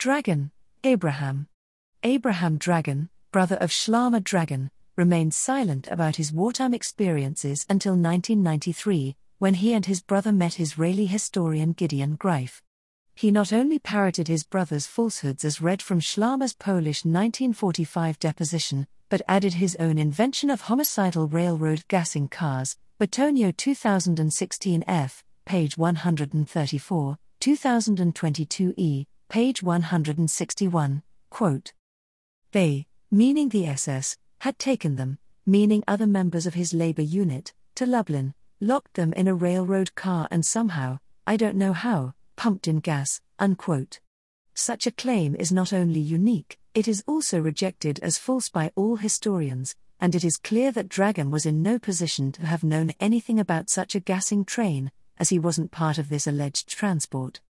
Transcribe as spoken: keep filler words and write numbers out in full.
Dragon, Abraham. Abraham Dragon, brother of Shlomo Dragon, remained silent about his wartime experiences until nineteen ninety-three, when he and his brother met Israeli historian Gideon Greif. He not only parroted his brother's falsehoods as read from Shlomo's Polish nineteen forty-five deposition, but added his own invention of homicidal railroad gassing cars, Batonio two thousand sixteen F, page one hundred thirty-four, two thousand twenty-two E, page one hundred sixty-one, quote, "They, meaning the S S, had taken them, meaning other members of his labor unit, to Lublin, locked them in a railroad car and somehow, I don't know how, pumped in gas," unquote. Such a claim is not only unique, it is also rejected as false by all historians, and it is clear that Dragon was in no position to have known anything about such a gassing train, as he wasn't part of this alleged transport.